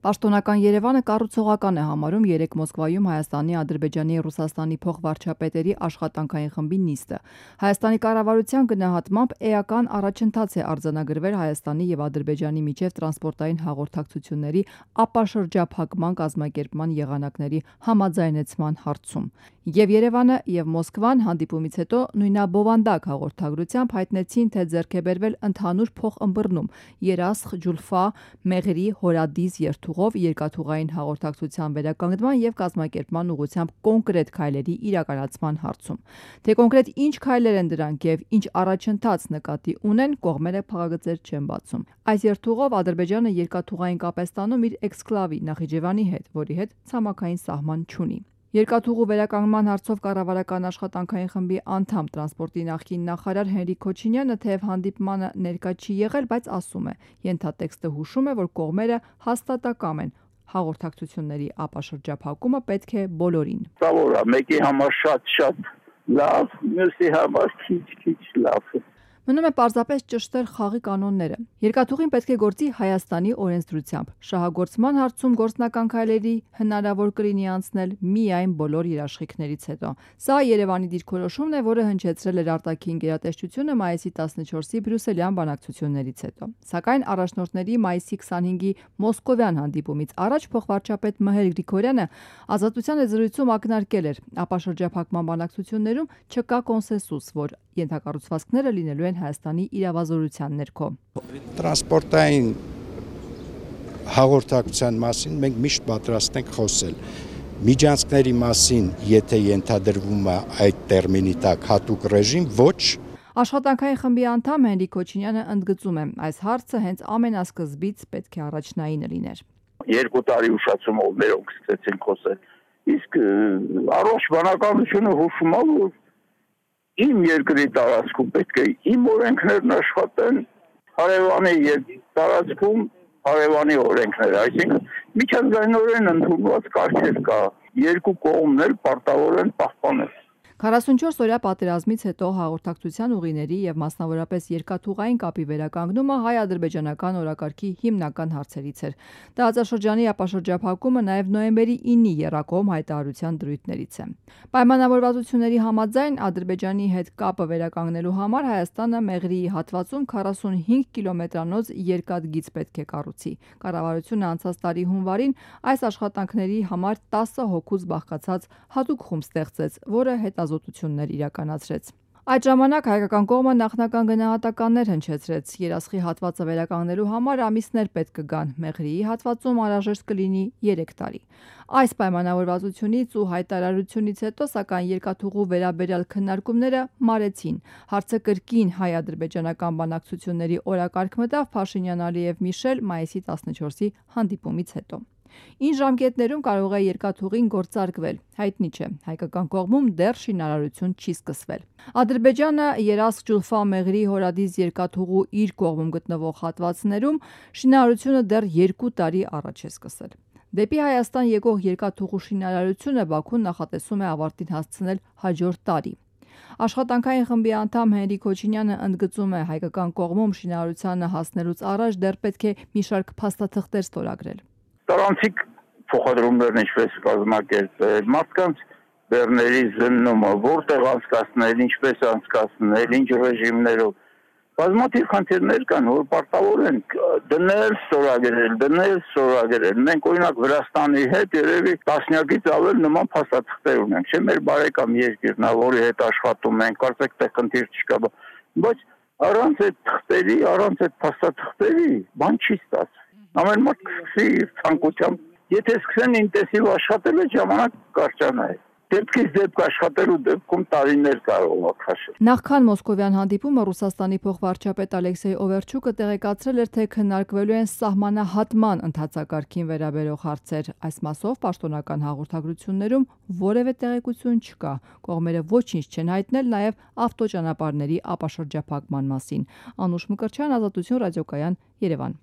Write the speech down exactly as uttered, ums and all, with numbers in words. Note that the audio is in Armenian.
Պաշտոնական Երևանը կառուցողական է համարում երեկ Մոսկվայում Հայաստանի, Ադրբեջանի և Ռուսաստանի փոխվարչապետերի աշխատանքային խմբի նիստը։ Հայաստանի կառավարության գնահատմամբ էական առաջընթաց է արձանագրվել Հայաստանի և Ադրբեջանի միջև տրանսպորտային հաղորդակցությունների ապաշրջափակման կազմակերպման եղանակների համաձայնեցման հարցում։ Եվ Երևանը, և Մոսկվան հանդիպումից հետո նույնաբովանդակ հաղորդագրությամբ հայտնեցին, թե ձեռք է բերվել ընդհանուր փոխըմբռնում Երասխ-Ջուլֆա Մեղրի հորադիս երթուղով երկաթուղային հաղորդակցության վերականգնման և կազմակերպման ուղղությամբ կոնկրետ քայլերի իրականացման հարցում։ Թե կոնկրետ ինչ քայլեր են դրանք և ինչ առաջընթաց նկատի ունեն, կողմերը փակագծեր չեն բացում։ Այս երթուղով Ադրբեջանը երկաթուղային կապ է ստանում իր էքսկլավի Նախիջևանի հետ, որի հետ ցամաքային սահման չունի։ Երկաթուղու վերականգնման հարցով կառավարական աշխատանքային խմբի անդամ, տրանսպորտի նախկին նախարար Հենրիկ Քոչինյանը թեև հանդիպմանը ներկա չի եղել, բայց ասում է. ենթատեքստը հուշում է, որ կողմերը հաստատակամ են։ Հաղորդակցությունների ապաշրջափակումը պետք է բոլորին։ Սա մեկի համար շատ-շատ լավ, մյուսի համար քիչ-քիչ լավ։ Մնում է պարզապես ճշտել խաղի կանոնները։ Երկաթուղին պետք է գործի Հայաստանի օրենսդրությամբ։ Շահագործման հարցում գործնական քայլերի հնարավոր կլինի անցնել միայն բոլոր երաշխիքներից հետո։ Սա Երևանի դիրքորոշումն է, որը հնչեցրել էր արտաքին գերատեսչությունը մայիսի տասնչորսի բրյուսելյան բանակցություններից հետո։ Սակայն առաջնորդների մայիսի քսանհինգի մոսկովյան հանդիպումից առաջ փոխվարչապետ Մհեր Գրիգորյանը Ազատության զրույցում ակնարկել էր. ապաշրջափակման բանակցություններում չկա կոնսենսուս, որ ենթակառուցվածքները լինելու են Հայաստանի իրավազորության ներքո։ Տրանսպորտային հաղորդակցության մասին մենք միշտ պատրաստ ենք խոսել։ Միջանցքների մասին, եթե ենթադրվում է այդ տերմինի տակ հատուկ ռեժիմ, ոչ։ Աշխատանքային խմբի անդամ Հենրիկ Քոչինյանը ընդգծում է, այս հարցը հենց ամենասկզբից պետք է առաջնայինը լիներ։ Երկու տարի ուշացումով մերոնք սկսեցին խոսել։ Իսկ առողջ բանականությունը հուշում է, որ իմ երկրի տարածքում պետք է իմ օրենքներն աշխատեն, հարևանի տարածքում հարևանի օրենքները, այսինքն միջազգայինորեն ընդունված կարգեր կա, երկու կողմն էլ պարտավոր են պահպանել։ քառասունչորս օրյա պատերազմից հետո հաղորդակցության ուղիների և մասնավորապես երկաթուղային կապի վերականգնումը հայ-ադրբեջանական օրակարգի հիմնական հարցերից էր։ Տարածաշրջանի ապաշրջափակումը նաև նոյեմբերի ինի եռակողմ հայտարարության դրույթներից է։ Պայմանավորվածությունների համաձայն Ադրբեջանի հետ կապը վերականգնելու համար Հայաստանը Մեղրիի հատվածում քառասունհինգ կիլոմետրանոց երկաթգիծ պետք է կառուցի։ Կառավարությունը անցած տարի հունվարին այս աշխատանքների համար տասը հոգուց բաղկացած հատուկ խումբ ստեղծեց, որը հետազոտություններ իրականացրեց։ Այդ ժամանակ հայկական կողմը նախնական գնահատականներ հնչեցրեց։ Երասխի հատվածը վերականգնելու համար ամիսներ պետք կգան, Մեղրիի հատվածում անհրաժեշտ կլինի երեք տարի։ Այս պայմանավորվածությունից ու հայտարարությունից հետո, սակայն երկաթուղու վերաբերյալ քննարկումները մարեցին։ Հարցը կրկին հայ-ադրբեջանական բանակցությունների օրակարգ մտավ Փաշինյան-Ալիև Միշել մայիսի տասնչորսի հանդիպումից հետո։ Ինչ ժամկետներում կարող է երկաթուղին գործարկվել, հայտնի չէ։ Հայկական կողմում դեռ շինարարություն չի սկսվել։ Ադրբեջանը Երասխ-Ջուլֆա Մեղրի հորադիս երկաթուղու իր կողմում գտնվող հատվածներում շինարարությունը դեռ երկու տարի առաջ է սկսել։ Դեպի Հայաստան եկող երկաթուղու շինարարությունը Բաքուն նախատեսում է ավարտին հասցնել հաջորդ տարի։ Աշխատանքային խմբի անդամ Հենրիկ Քոչինյանը ընդգծում է, հայկական կողմում շինարարությանը հասնելուց առաջ դեռ պետք է մի շարք փաստաթղթեր ստորագրել։ Տարանցիկ փոխադրումներն ինչպես կազմակերպել, մարդկանց բեռների զննումը, որտեղ անցկացնել, ինչպես անցկացնել, ինչ ռեժիմներով։ Բազմաթիվ խնդիրներ կան, որ պարտավոր են դնել, ստորագրել, դնել, ստորագրել։ Մենք օրինակ Վրաստանի հետ երևի տասնյակից ավել նման փաստաթղթեր ունենք, չէ՞, մեր բարեկամ երկիրն է, որի հետ աշխատում ենք, կարծեք թե խնդիր չկա, բայց առանց այդ թղթերի, առանց այդ փաստաթղթերի բան չի ստացվի։ Ամեն մարդ կսկսի իր ցանկությամբ, եթե սկսեն ինտենսիվ աշխատել, այդ ժամանակ կարճանա է։ Դեպքից դեպք աշխատելու դեպքում տարիներ կարող է քաշել։ Նախքան մոսկովյան հանդիպումը Ռուսաստանի փոխվարչապետ Ալեքսեյ Օվերչուկը տեղեկացրել էր, թե քննարկվելու են սահմանահատման ընթացակարգին վերաբերող հարցեր։ Այս մասով պաշտոնական հաղորդագրություններում որևէ տեղեկություն չկա։ Կողմերը ոչինչ չեն հայտնել նաև ավտոճանապարհների ապաշրջափակման մասին։ Անուշ Մկրտչյան, Ազատություն ռադիոկայան, Երևան։